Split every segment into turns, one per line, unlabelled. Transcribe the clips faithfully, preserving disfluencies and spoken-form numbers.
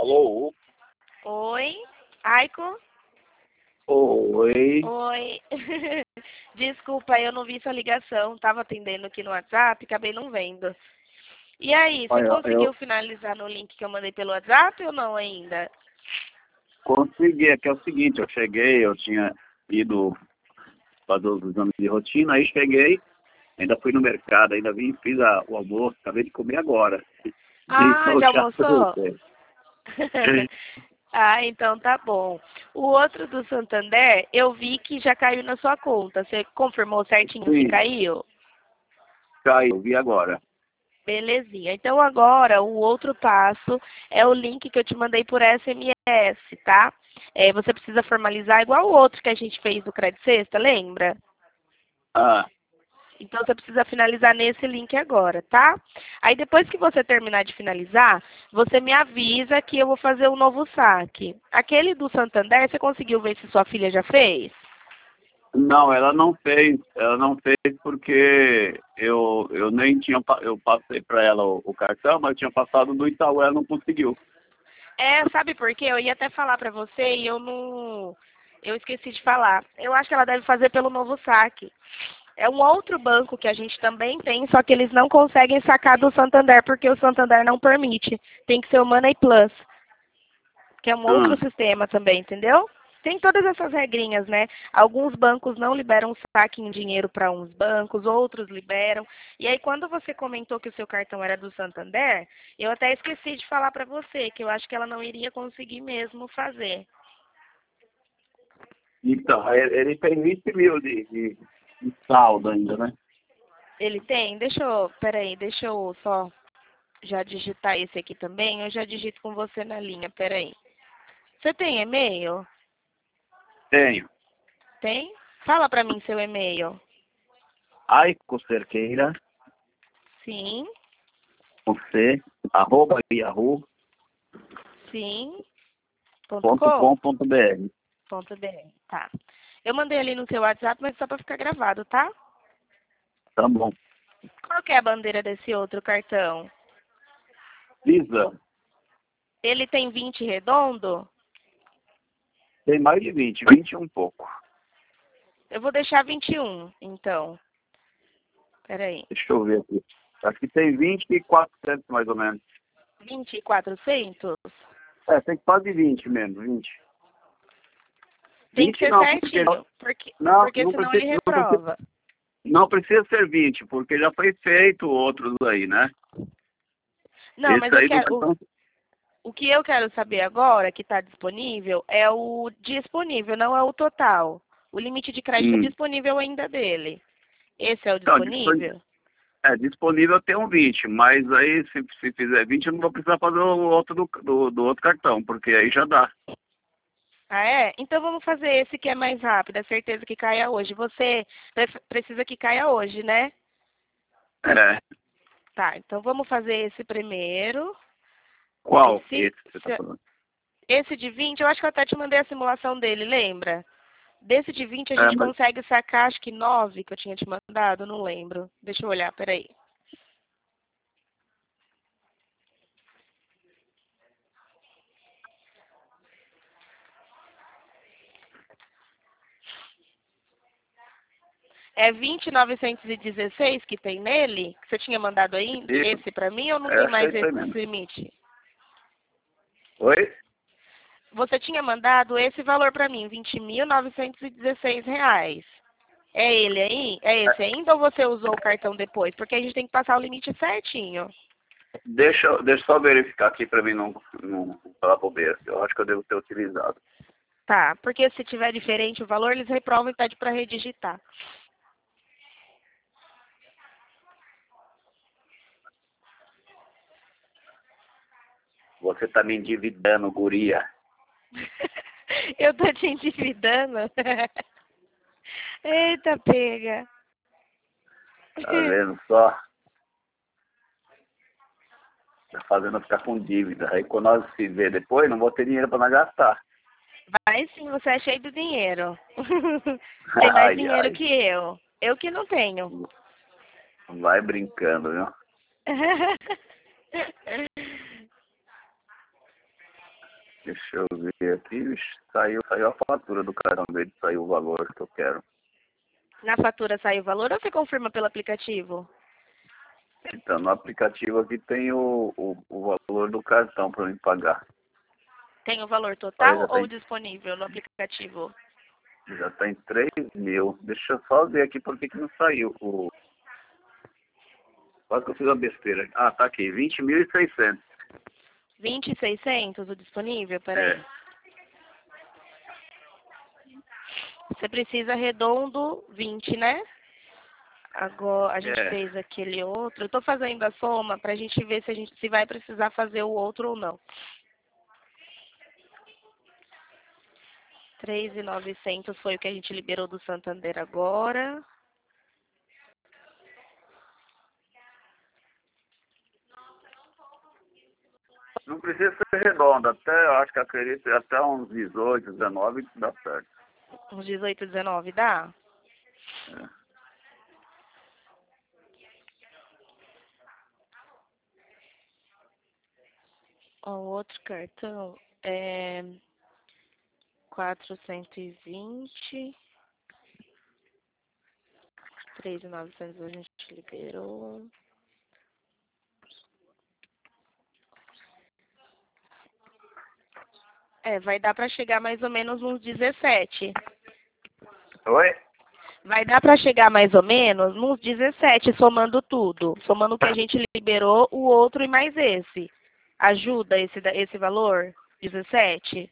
Alô?
Oi, Aiko?
Oi.
Oi. Desculpa, eu não vi sua ligação. Tava atendendo aqui no WhatsApp, acabei não vendo. E aí, você
Olha,
conseguiu
eu
finalizar no link que eu mandei pelo WhatsApp ou não ainda?
consegui, é que é o seguinte, eu cheguei, eu tinha ido fazer os exames de rotina, aí cheguei, ainda fui no mercado, ainda vim, fiz a, o almoço, acabei de comer agora.
Ah,
Então
já
já
almoçou?
voltei.
Ah, então tá bom. O outro do Santander, eu vi que já caiu na sua conta. Você confirmou certinho que
Sim,
caiu?
caiu, vi agora.
Belezinha. Então agora o outro passo é o link que eu te mandei por S M S, tá? É, você precisa formalizar igual o outro que a gente fez do Credit Sexta, lembra?
Ah,
Então você precisa finalizar nesse link agora, tá? Aí depois que você terminar de finalizar, você me avisa que eu vou fazer um novo saque. Aquele do Santander, você conseguiu ver se sua filha já fez?
não, ela não fez, ela não fez porque eu, eu nem tinha, pa- eu passei para ela o, o cartão, mas eu tinha passado do Itaú, ela não conseguiu.
É, sabe por quê? Eu ia até falar pra você e eu não... Eu esqueci de falar. Eu acho que ela deve fazer pelo novo saque. É um outro banco que a gente também tem, só que eles não conseguem sacar do Santander porque o Santander não permite. Tem que ser o Money Plus, que é um outro
Ah,
sistema também, entendeu? Tem todas essas regrinhas, né? Alguns bancos não liberam saque em dinheiro para uns bancos, outros liberam. E aí, quando você comentou que o seu cartão era do Santander, eu até esqueci de falar para você que eu acho que ela não iria conseguir mesmo fazer.
então, ele ele tem vinte mil de, de, de saldo ainda, né?
Ele tem? Deixa eu, peraí, deixa eu só já digitar esse aqui também. Eu já digito com você na linha, peraí. Você tem e-mail?
Tenho.
Tem? Fala para mim seu e-mail.
Aiko Cerqueira,
Sim,
com C, arroba yahoo
sim. Ponto
ponto
com?
com ponto br.
Ponto br. Tá. Eu mandei ali no seu WhatsApp, mas só para ficar gravado, tá?
Tá bom.
Qual que é a bandeira desse outro cartão?
Visa,
Ele tem vinte redondo?
tem mais de vinte, vinte e um pouco.
Eu vou deixar vinte e um, então. Peraí.
Deixa eu ver aqui. Acho que tem vinte e quatrocentos mais ou menos.
vinte e quatrocentos?
É, tem quase vinte mesmo, vinte.
Tem que
vinte
ser
não, porque não,
certinho, porque,
não,
porque
não
senão ele
precisa, não precisa,
reprova.
não precisa ser vinte, porque já foi feito outros aí, né?
Não, mas
Esse
eu
aí do
quero.
cartão.
O que eu quero saber agora, que está disponível, é o disponível, não é o total. O limite de crédito
Hum.
disponível ainda dele. Esse é o
Não, disponível.
disponível?
É, disponível tem um vinte, mas aí se, se fizer vinte eu não vou precisar fazer o outro do, do, do outro cartão, porque aí já dá.
Ah, é? Então vamos fazer esse que é mais rápido, é certeza que caia hoje. Você pre- precisa que caia hoje, né?
É.
Tá, então vamos fazer esse primeiro. Aí
Qual
se,
esse que você está
se-
falando?
esse de vinte, eu acho que eu até te mandei a simulação dele, lembra? Desse de vinte a
É,
gente
mas
consegue sacar, acho que nove que eu tinha te mandado, não lembro. Deixa eu olhar, peraí. É vinte novecentos e dezesseis que tem nele? Que você tinha mandado aí?
isso,
Esse pra mim ou não
é,
tem
acho que é
mais
isso aí
esse
mesmo.
limite?
Oi?
Você tinha mandado esse valor pra mim, vinte mil novecentos e dezesseis reais. É ele aí? É
É,
esse ainda ou você usou o cartão depois? Porque a gente tem que passar o limite certinho.
deixa, eu- deixa eu só verificar aqui para mim não, não falar bobeira. Eu acho que eu devo ter utilizado.
Tá, porque se tiver diferente o valor, eles reprovam e pede pra redigitar.
Você está me endividando, guria.
Eu tô te endividando. Eita, pega.
Tá vendo só? Tá fazendo eu ficar com dívida. Aí quando nós se vê depois, não vou ter dinheiro para nós gastar.
Vai sim, você é cheio de dinheiro. Tem mais
Ai,
dinheiro
ai.
que eu. Eu que não tenho.
Vai brincando, viu? Deixa eu ver aqui. Ixi, Saiu, saiu a fatura do cartão dele, saiu o valor que eu quero.
Na fatura sai o valor ou você confirma pelo aplicativo?
Então, no aplicativo aqui tem o, o, o valor do cartão para mim pagar.
Tem o valor
Olha, já
total ou
tem,
disponível no aplicativo?
já tem três mil. Deixa eu só ver aqui por que que não saiu. O... Quase que eu fiz uma besteira. Ah, tá aqui, vinte mil e seiscentos.
vinte e seiscentos o disponível? Peraí.
É,
Você precisa redondo vinte, né? Agora a gente
é.
fez aquele outro. Eu tô fazendo a soma pra gente ver se a gente se vai precisar fazer o outro ou não. três mil e novecentos foi o que a gente liberou do Santander agora.
Não precisa ser redondo, até, eu acho que acredito, até uns dezoito, dezenove dá certo.
Uns dezoito, dezenove, dá?
É.
Ó, o outro cartão é quatrocentos e vinte. três mil e novecentos a gente liberou. É, vai dar pra chegar mais ou menos uns dezessete.
Oi?
Vai dar pra chegar mais ou menos uns dezessete, somando tudo. Somando o que a gente liberou, o outro e mais esse. Ajuda esse, da- esse valor? dezessete?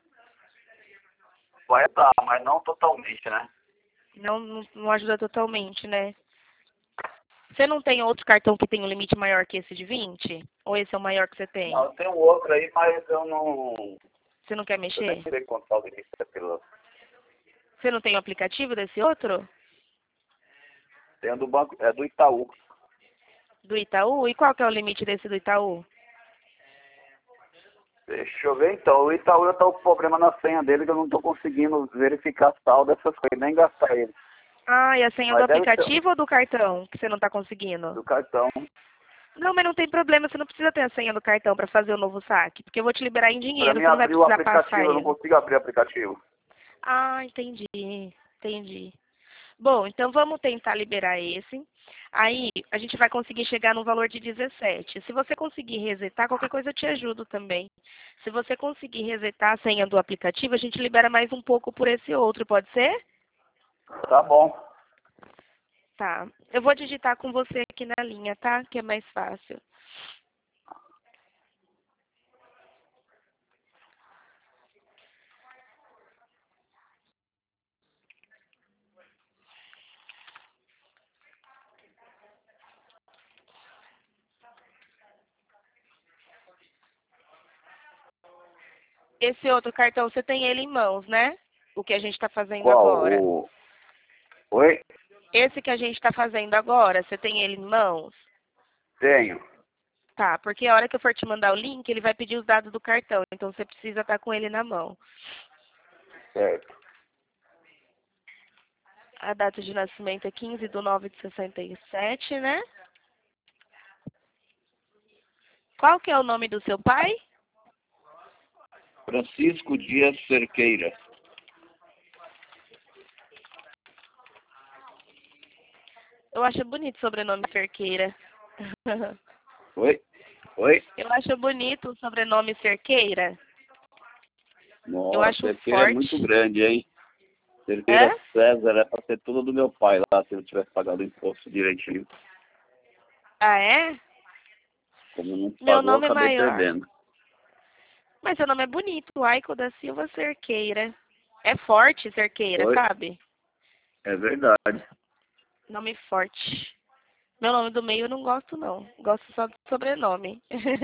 Vai dar, mas não totalmente, né?
Não, não, não ajuda totalmente, né? Você não tem outro cartão que tem um limite maior que esse de vinte? Ou esse é o maior que você tem?
Não, tem um outro aí, mas eu não...
Você não quer
Eu nem
mexer?
sei quanto tá o limite daquilo.
Você não tem o aplicativo desse outro?
Tem o do banco, é do Itaú.
Do Itaú? E qual que é o limite desse do Itaú?
Deixa eu ver então. O Itaú eu tô com problema na senha dele que eu não tô conseguindo verificar saldo dessas coisas, nem gastar ele.
Ah, e a senha do
Mas deve ser
aplicativo ou do cartão que você não está conseguindo?
do cartão.
Não, mas não tem problema, você não precisa ter a senha do cartão para fazer o novo saque, porque eu vou te liberar em
Pra
dinheiro,
mim
você não vai
abrir o
precisar passar
aplicativo, eu não
ele.
consigo abrir o aplicativo.
Ah, entendi, entendi. Bom, então vamos tentar liberar esse. Aí a gente vai conseguir chegar no valor de dezessete. Se você conseguir resetar, qualquer coisa eu te ajudo também. Se você conseguir resetar a senha do aplicativo, a gente libera mais um pouco por esse outro, pode ser?
Tá bom.
Tá. Eu vou digitar com você aqui na linha, tá? Que é mais fácil. Esse outro cartão, você tem ele em mãos, né? O que a gente está fazendo
Qual?
agora.
O... Oi?
Esse que a gente está fazendo agora, você tem ele em mãos?
Tenho.
Tá, porque a hora que eu for te mandar o link, ele vai pedir os dados do cartão. Então você precisa estar com ele na mão.
Certo.
A data de nascimento é quinze de nove de sessenta e sete, né? Qual que é o nome do seu pai?
Francisco Dias Cerqueira.
Eu acho bonito o sobrenome Cerqueira.
Oi? Oi?
Eu acho bonito o sobrenome Cerqueira. Eu
Nossa,
acho
Cerqueira é muito
forte.
grande, hein? Cerqueira
É?
César é pra ser tudo do meu pai lá, se eu tivesse pagado o imposto direitinho.
Ah, é?
Como não
Meu
pagou, eu
nome é
acabei
maior.
perdendo.
Mas seu nome é bonito, Aiko da Silva Cerqueira. É forte Cerqueira,
Oi?
sabe?
É verdade.
Nome forte. Meu nome do meio eu não gosto, não. Gosto só do sobrenome.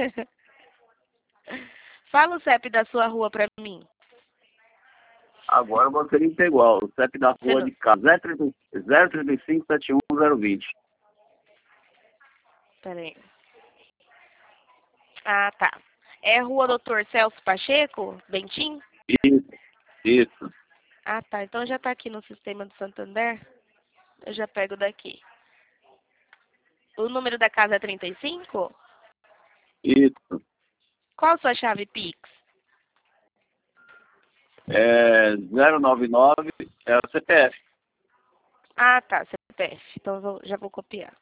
Fala o C E P da sua rua pra mim.
Agora você me pegou, ó, o C E P da
Você
rua
não...
de casa, zero trinta e cinco, setenta e um, zero vinte.
Pera aí. Ah, tá. É Rua Doutor Celso Pacheco, Bentim?
Isso, isso,
Ah, tá. Então já tá aqui no sistema do Santander. Eu já pego daqui. O número da casa é trinta e cinco?
isso.
Qual a sua chave Pix?
É zero nove nove, é o C P F.
Ah, tá, C P F. Então eu vou- já vou copiar.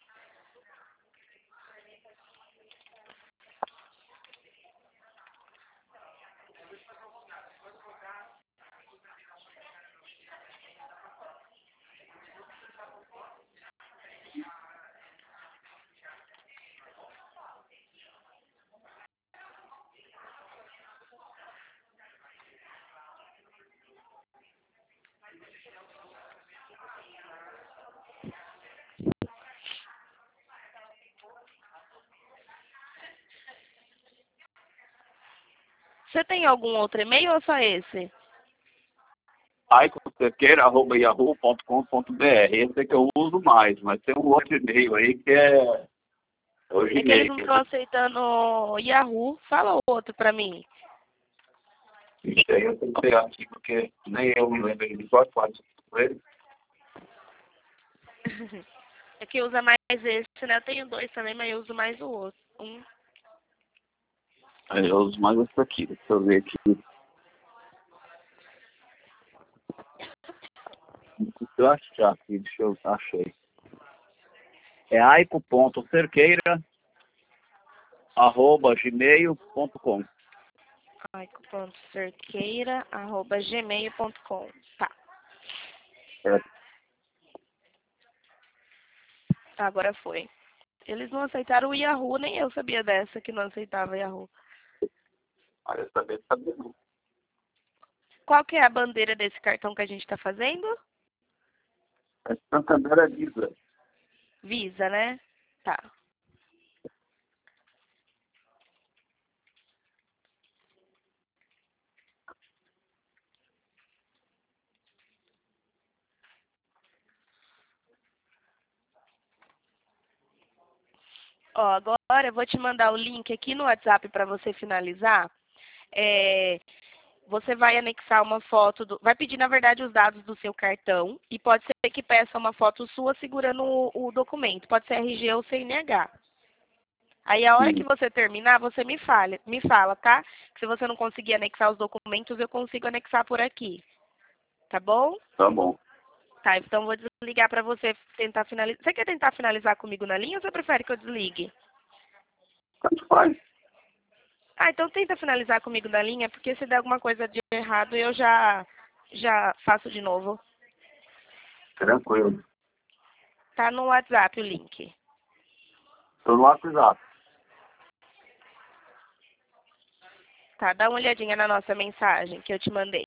Você tem algum outro e-mail ou só esse?
aiconcerqueira arroba yahoo ponto com ponto br. Esse é que eu uso mais, mas tem um outro e-mail aí que é o
É que eles
Gmail.
não estão aceitando Yahoo. Fala o outro pra mim.
Isso aí eu tenho que pegar aqui, porque nem eu me lembro de qual quase ele.
É que usa mais esse, né? Eu tenho dois também, mas eu uso mais o outro. Um.
Aí eu uso mais esse aqui, deixa eu ver aqui. Deixa eu achar aqui, deixa eu achei. É aico.cerqueira arroba gmail ponto com.
aico.cerqueira arroba gmail ponto com. Tá,
É,
agora foi. Eles não aceitaram o Yahoo, nem eu sabia dessa que não aceitava Yahoo.
aí eu também sabia não.
Qual que é a bandeira desse cartão que a gente tá fazendo?
É Santander é Visa.
Visa, né? Tá. Ó, agora eu vou te mandar o link aqui no WhatsApp para você finalizar. É, você vai anexar uma foto, do, vai pedir, na verdade, os dados do seu cartão e pode ser que peça uma foto sua segurando o, o documento. Pode ser R G ou C N H. Aí, a hora que
Sim,
você terminar, você me fala, me fala, tá? Que se você não conseguir anexar os documentos, eu consigo anexar por aqui. Tá bom?
tá bom.
Tá, então vou desligar para você tentar finalizar. Você quer tentar finalizar comigo na linha ou você prefere que eu desligue?
Tanto faz.
Ah, então tenta finalizar comigo na linha, porque se der alguma coisa de errado, eu já, já faço de novo.
Tranquilo.
Tá no WhatsApp o link.
Tô no WhatsApp.
Tá, dá uma olhadinha na nossa mensagem que eu te mandei.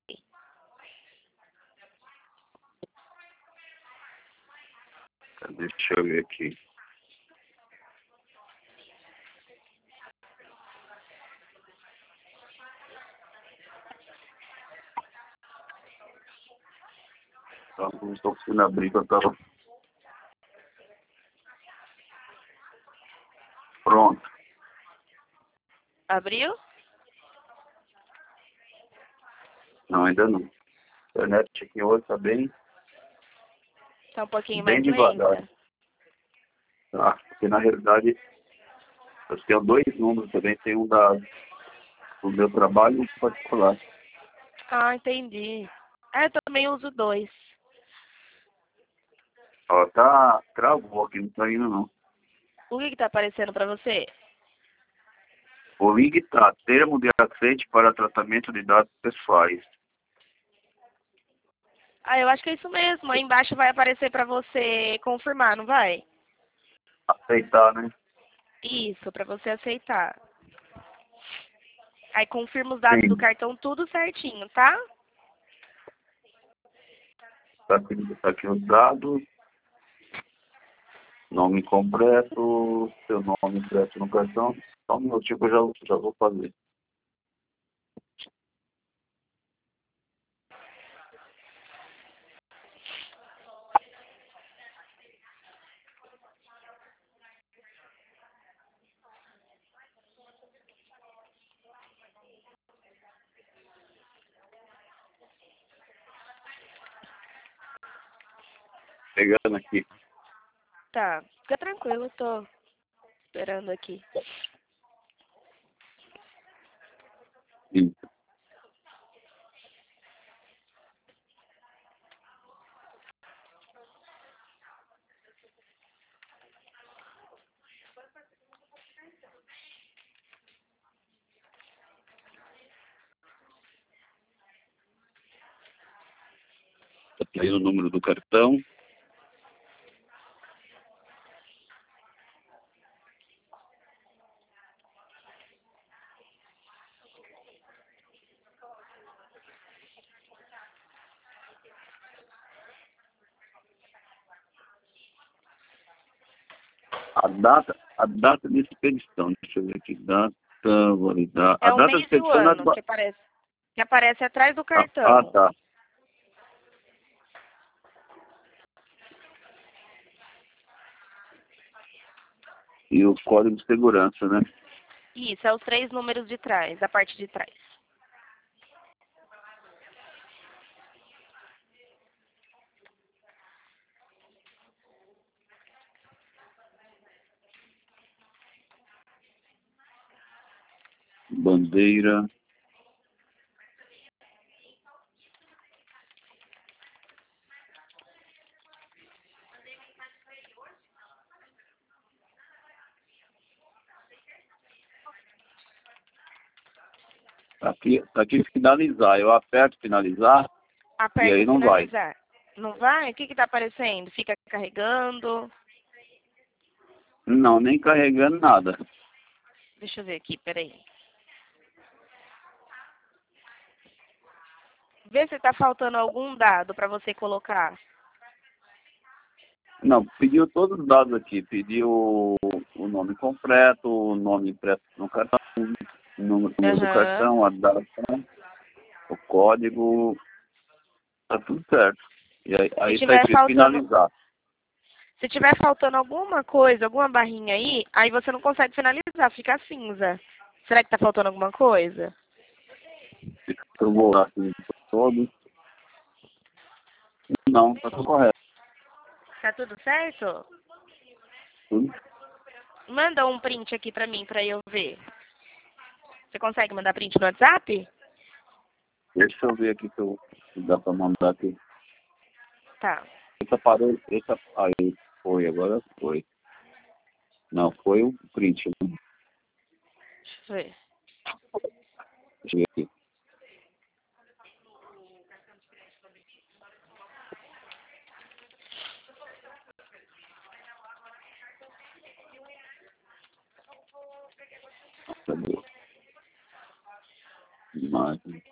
Deixa eu ver aqui. Tá, não estou conseguindo abrir, que eu tava... Pronto.
Abriu?
Não, ainda não. A internet aqui hoje tá bem,
Tá um pouquinho
bem
mais
devagar.
lenta.
Tá? Porque na realidade eu tenho dois números também. Tem um da, do meu trabalho e um particular.
Ah, entendi. Ah, eu também uso dois.
Ó, tá, travou aqui, não tá indo não.
O que que tá aparecendo pra você?
O link tá, termo de aceite para tratamento de dados pessoais.
Ah, eu acho que é isso mesmo. Aí embaixo vai aparecer pra você confirmar, não vai?
Aceitar, né?
Isso, pra você aceitar. Aí confirma os dados do
Sim.
cartão tudo certinho, tá?
Tá aqui, tá aqui os dados. Nome completo, seu nome completo no cartão. Só um minutinho que eu já, já vou fazer. Pegando aqui.
Tá, fica tranquilo, eu tô esperando aqui.
Sim. Aí o número do cartão. A data, a data de expedição, deixa eu ver aqui, data, validar.
É
A
o
data de
mês e o
expedição
ano
é...
que aparece, que aparece atrás do
Ah,
cartão.
ah, tá. E o código de segurança, né?
Isso, é os três números de trás, da parte de trás.
Bandeira. Aqui, aqui finalizar. Eu aperto finalizar e
Aperta
aí não vai.
finalizar. Não vai? O que que tá aparecendo? Fica carregando.
Não, nem carregando nada.
Deixa eu ver aqui, peraí. Vê se tá faltando algum dado para você colocar.
Não, pediu todos os dados aqui. Pediu o nome completo, o nome impresso no cartão, o número do
Aham.
cartão, a data, o código. Tá tudo certo. E aí,
Se
aí tá
tiver
escrito
faltando,
finalizar.
se tiver faltando alguma coisa, alguma barrinha aí, aí você não consegue finalizar, fica cinza. Será que tá faltando alguma coisa?
Eu vou lá assim, todos. Não, tá tudo correto.
Tá tudo certo?
Tudo.
Manda um print aqui pra mim, pra eu ver. Você consegue mandar print no WhatsApp?
Deixa eu ver aqui se, eu, se dá pra mandar aqui.
Tá.
Esse aparelho, esse, aí foi, agora foi. Não, foi o print. Né?
Deixa eu ver.
Deixa eu ver aqui. Cadê? Imagem.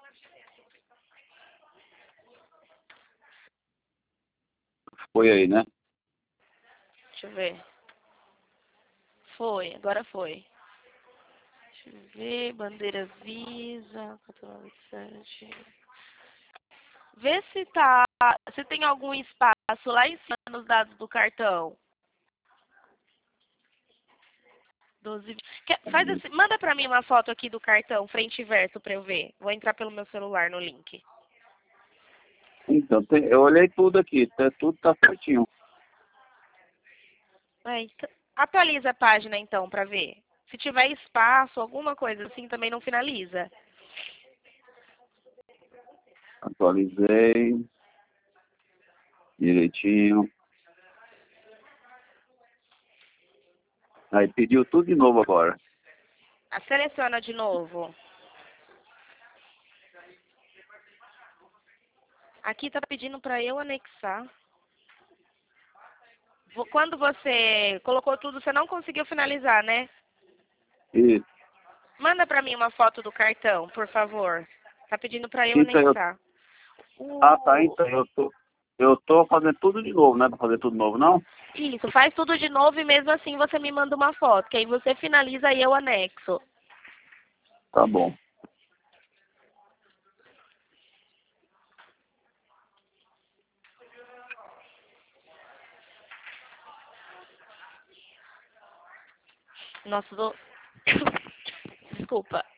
Foi aí, né?
Deixa eu ver. Foi, agora foi. Deixa eu ver. Bandeira Visa. quatro nove sete. Vê se tá. Se tem algum espaço lá em cima nos dados do cartão. doze. Quer- Faz assim, manda pra mim uma foto aqui do cartão, frente e verso, pra eu ver. Vou entrar pelo meu celular no link.
Então, tem, eu olhei tudo aqui, tá, tudo tá certinho.
Aí, t- atualiza a página então pra ver. Se tiver espaço, alguma coisa assim, também não finaliza.
Atualizei direitinho. Aí pediu tudo de novo agora.
Ah, seleciona de novo. Aqui tá pedindo pra eu anexar. Vo- Quando você colocou tudo, você não conseguiu finalizar, né?
Isso.
Manda pra mim uma foto do cartão, por favor. Tá pedindo pra eu
Então, eu,
anexar.
ah, tá,
O...
então eu tô, eu tô fazendo tudo de novo, né? Pra fazer tudo novo, não?
Isso, faz tudo de novo e mesmo assim você me manda uma foto, que aí você finaliza e eu anexo.
Tá bom.
Nossa, do... Desculpa.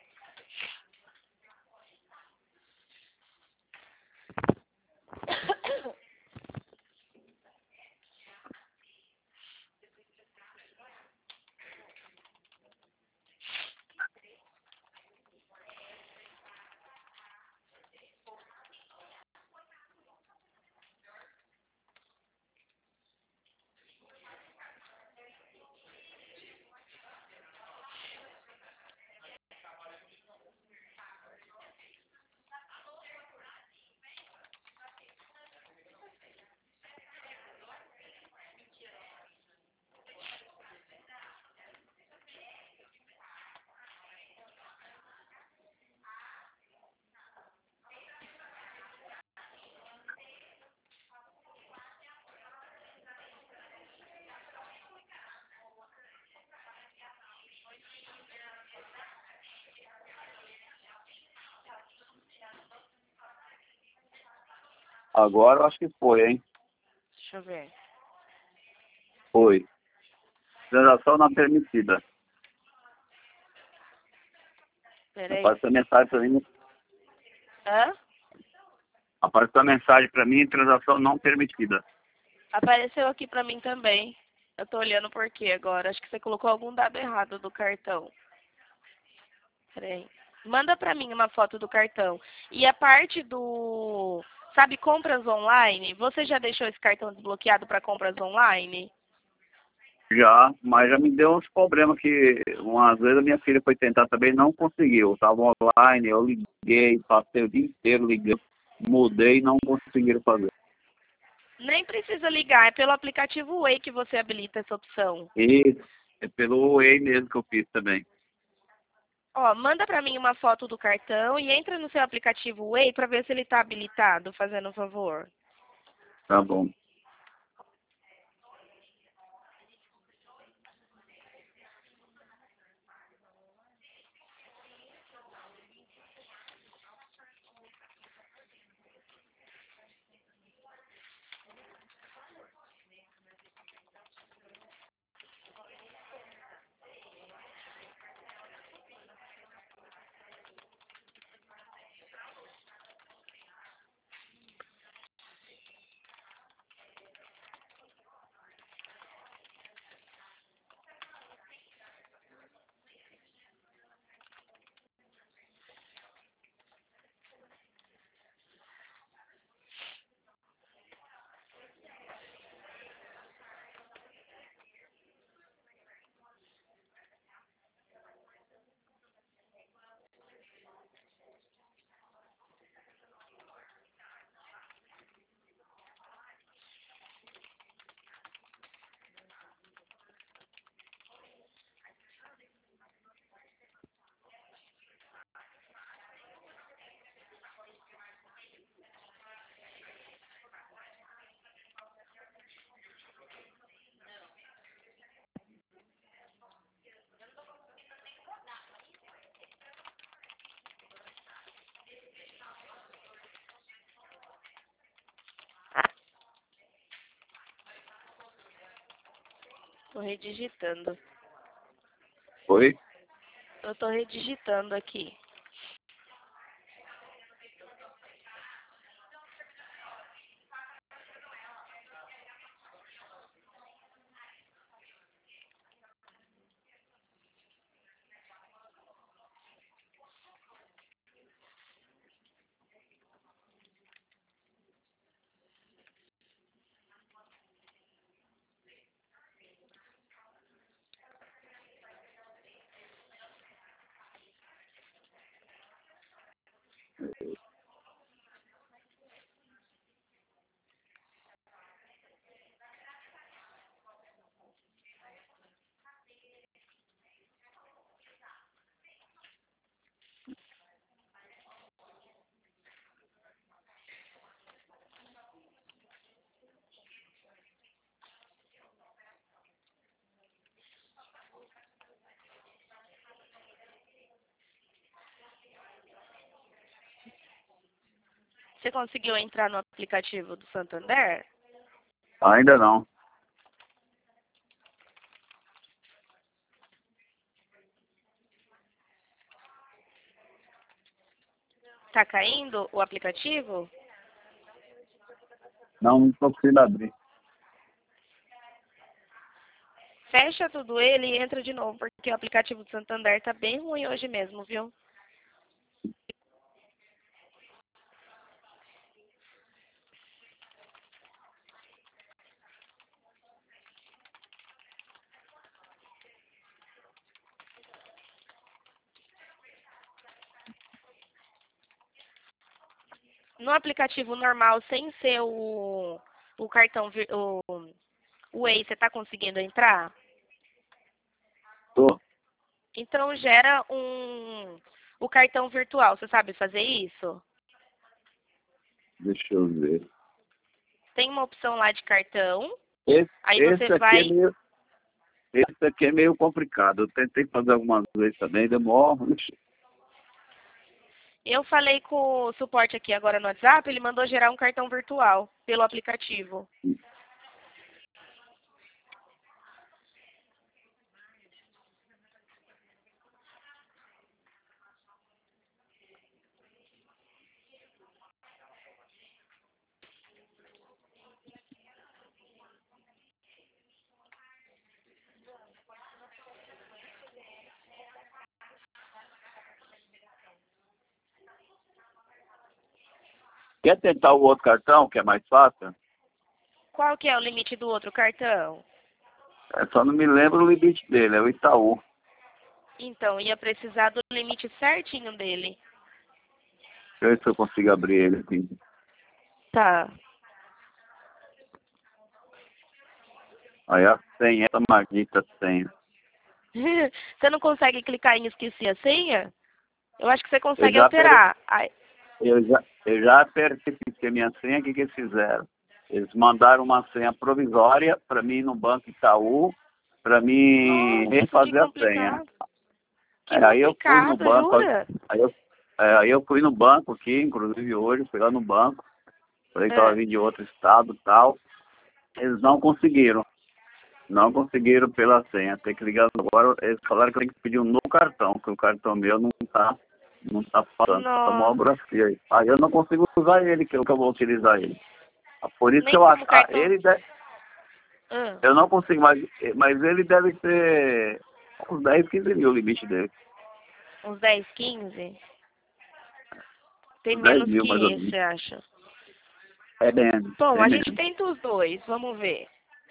Agora eu acho que foi, hein?
Deixa eu ver.
Foi. Transação não permitida.
Peraí.
Apareceu a mensagem para mim.
Hã?
Apareceu a mensagem para mim, transação não permitida.
Apareceu aqui pra mim também. Eu tô olhando por quê agora. Acho que você colocou algum dado errado do cartão. Peraí. Manda pra mim uma foto do cartão. E a parte do... Sabe, compras online? Você já deixou esse cartão desbloqueado para compras online?
Já, mas já me deu uns problemas que umas vezes a minha filha foi tentar também, não conseguiu. Estava online, eu liguei, passei o dia inteiro ligando, mudei e não conseguiram fazer.
Nem precisa ligar, é pelo aplicativo Way que você habilita essa opção.
E é pelo Way mesmo que eu fiz também.
Ó, manda pra mim uma foto do cartão e entra no seu aplicativo Way pra ver se ele tá habilitado, fazendo um favor.
Tá bom.
Tô redigitando.
Foi?
Eu tô redigitando aqui. Você conseguiu entrar no aplicativo do Santander?
Ainda não.
Tá caindo o aplicativo?
Não, não estou conseguindo abrir.
Fecha tudo ele e entra de novo, porque o aplicativo do Santander tá bem ruim hoje mesmo, viu? No aplicativo normal, sem ser o, o cartão, vir- o, o Way, você tá conseguindo entrar?
Tô.
Então gera um o cartão virtual. Você sabe fazer isso?
Deixa eu ver.
Tem uma opção lá de cartão.
Esse,
Aí você
esse aqui
vai.
é meio, esse aqui é meio complicado. Eu tentei fazer algumas vezes também, demora.
Eu falei com o suporte aqui agora no WhatsApp, ele mandou gerar um cartão virtual pelo aplicativo.
Quer tentar o outro cartão, que é mais fácil?
Qual que é o limite do outro cartão?
Eu só não me lembro o limite dele, é o Itaú.
Então, ia precisar do limite certinho dele.
Deixa eu ver se eu consigo abrir ele aqui.
Tá.
Aí a senha, essa maldita senha.
Você não consegue clicar em esqueci a senha? Eu acho que você
Eu
consegue
já, aper...
alterar. Ai,
eu já, eu já apertei a minha senha, o que, que eles fizeram? Eles mandaram uma senha provisória para mim no Banco Itaú, para mim
nossa, que
refazer a senha.
complicado. Que
É, aí eu fui no
complicado,
banco,
jura?
aí eu, é, aí eu fui no banco aqui, inclusive hoje, fui lá no banco, falei que estava
É.
vindo de outro estado e tal. Eles não conseguiram. Não conseguiram pela senha. Tem que ligar agora. Eles falaram que tem que pedir um novo cartão, que o cartão meu não tá, não tá falando. Tá uma
Nossa.
burocracia aí. Aí eu não consigo usar ele, que eu que eu vou utilizar ele. Ah, por isso que
Nem
eu acho.
como
Ah,
cartão.
ele deve,
Ah,
eu não consigo mais, mas ele deve ter uns dez, quinze mil o limite dele.
uns dez, quinze? Tem
Uns dez
menos
mil mais ou
que isso,
menos.
você acha?
É menos,
Bom,
é
a gente
menos.
tenta os dois, vamos ver.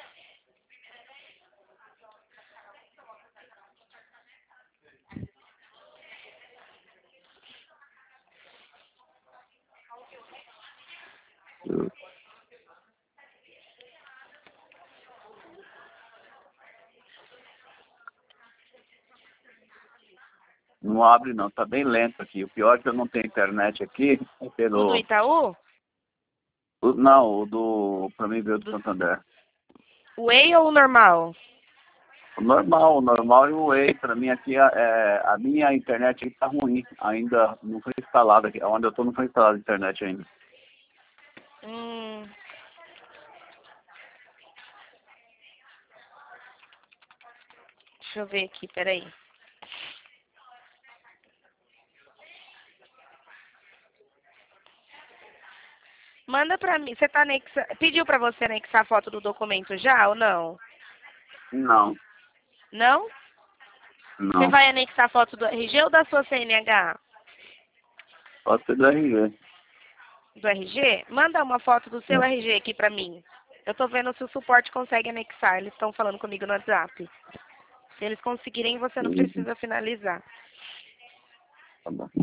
Não abre não, tá bem lento aqui. O pior é que eu não tenho internet aqui, é
O do
pelo.
Itaú?
o- Não, o do. Pra mim veio do
Do
Santander.
Whey ou o normal?
O normal, o normal e o Whey, pra mim aqui, é, a minha internet aqui tá ruim. Ainda não foi instalada aqui. Onde eu tô não foi instalada a internet ainda.
Hum, deixa eu ver aqui, peraí. Manda pra mim. Você tá anexa... Pediu pra você anexar a foto do documento já ou não?
Não,
Não? Você
não.
vai anexar a foto do R G ou da sua C N H?
Pode ser do R G.
Do R G? Manda uma foto do seu R G aqui pra mim. Eu tô vendo se o suporte consegue anexar. Eles estão falando comigo no WhatsApp. Se eles conseguirem, você não
Uhum,
precisa finalizar.
tá bom.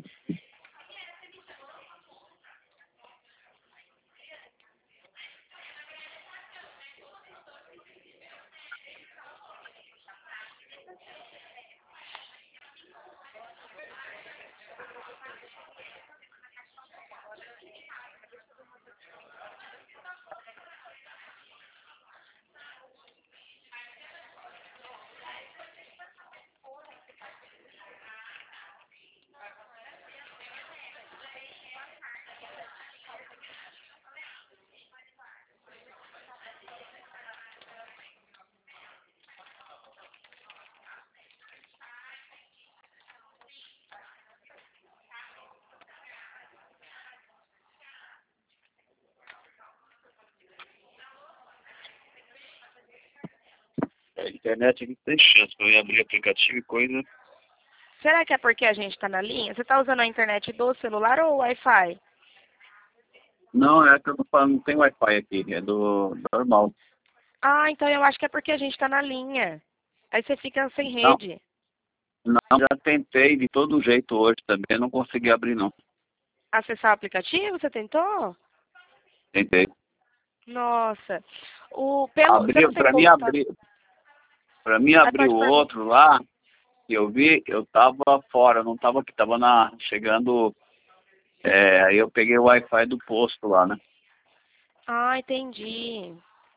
A internet aqui tem chance pra eu abrir aplicativo e coisa.
Será que é porque a gente tá na linha? Você tá usando a internet do celular ou o Wi-Fi?
Não, é que eu tô falando, não tem Wi-Fi aqui, é do normal.
Ah, então eu acho que é porque a gente tá na linha. Aí você fica sem
Não,
rede.
não, já tentei de todo jeito hoje também, não consegui abrir não.
Acessar o aplicativo, você tentou?
Tentei.
Nossa. O, pelo, você não
Abriu,
tem
pra mim
computador?
abrir, para mim
Aí
abrir o
pode perguntar.
outro lá, que eu vi, eu tava fora, não tava aqui, tava na, chegando, é, aí eu peguei o Wi-Fi do posto lá, né?
Ah, entendi.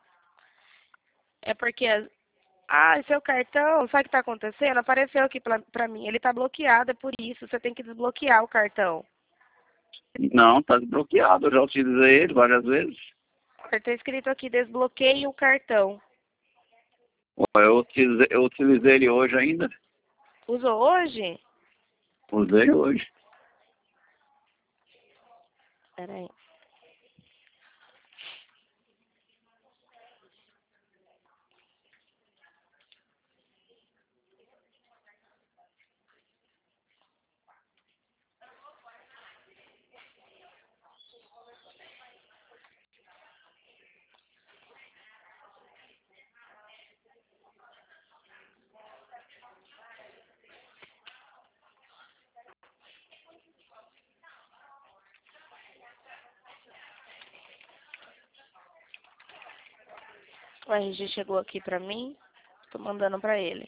É porque... Ah, seu cartão, sabe o que tá acontecendo? Apareceu aqui pra, pra mim. Ele tá bloqueado, é por isso. Você tem que desbloquear o cartão.
Não, tá desbloqueado. Eu já utilizei ele várias vezes.
Está escrito aqui, desbloqueie o cartão.
Eu utilizei, eu utilizei ele hoje ainda.
Usou hoje?
Usei hoje.
Espera aí. O R G chegou aqui pra mim. Tô mandando pra ele.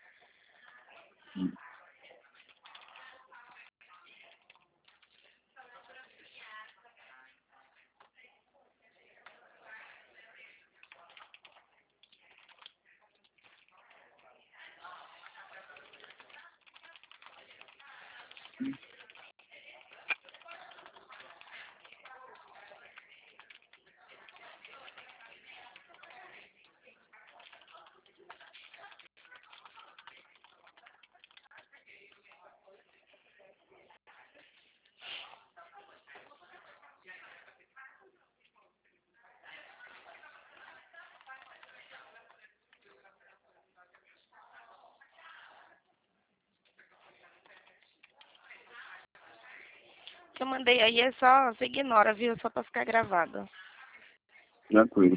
O que eu mandei aí é só, você ignora, viu? Só pra ficar gravado.
Tranquilo.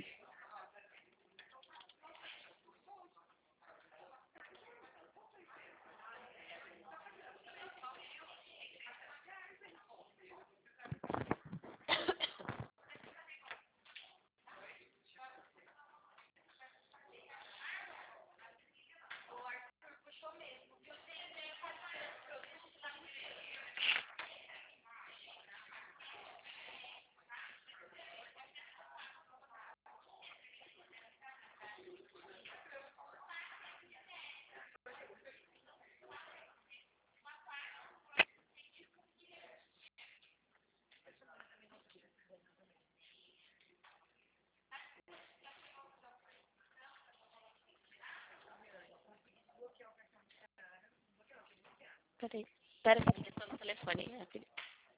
Peraí. Pera aí, eu tô no telefone. É, filho.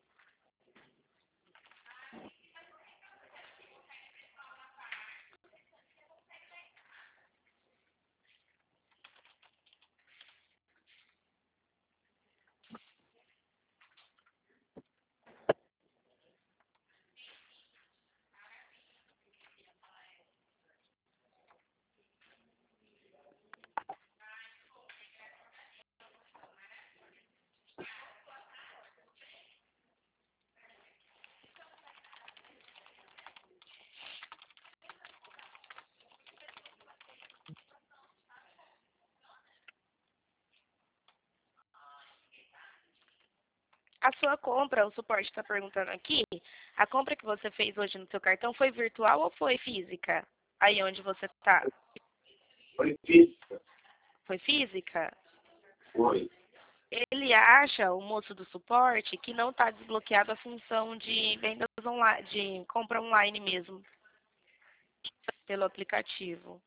A sua compra, o suporte está perguntando aqui, a compra que você fez hoje no seu cartão foi virtual ou foi física? Aí onde você está? Foi física.
Foi física?
Foi.
Ele acha, o moço do suporte, que não está desbloqueada a função de vendas online, de compra online mesmo, pelo aplicativo.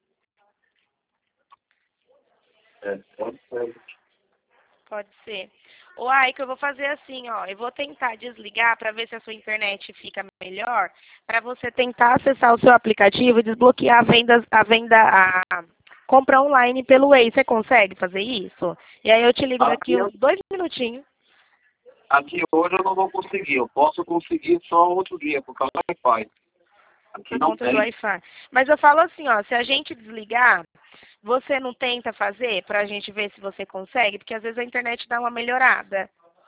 É, pode ser.
Pode ser. Ô, Ai, que eu vou fazer assim, ó. Eu vou tentar desligar para ver se a sua internet fica melhor, para você tentar acessar o seu aplicativo e desbloquear a venda, a venda, a compra online pelo Waze. Você consegue fazer isso? E aí eu te ligo
Aqui,
daqui
eu-
uns dois minutinhos.
aqui hoje eu não vou conseguir. Eu posso conseguir só outro dia, por causa do Wi-Fi. Aqui
Por
não
conta do
tem.
Wi-Fi. Mas eu falo assim, ó, se a gente desligar, você não tenta fazer para a gente ver se você consegue? Porque às vezes a internet dá uma melhorada.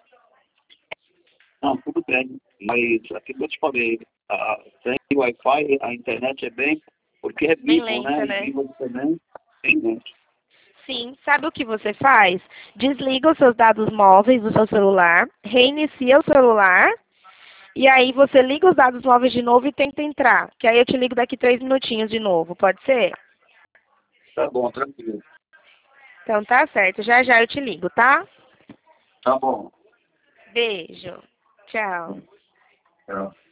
Não, tudo bem. Mas aqui que eu te falei, a, sem Wi-Fi, a internet é bem, porque é
Bem
vivo,
lenta,
né? E
né?
vivo também tem muito.
Sim, sabe o que você faz? Desliga os seus dados móveis do seu celular, reinicia o celular, e aí você liga os dados móveis de novo e tenta entrar. Que aí eu te ligo daqui três minutinhos de novo, pode ser?
Tá bom, tranquilo.
Então tá certo, já já eu te ligo, tá?
Tá bom.
Beijo. Tchau.
Tchau.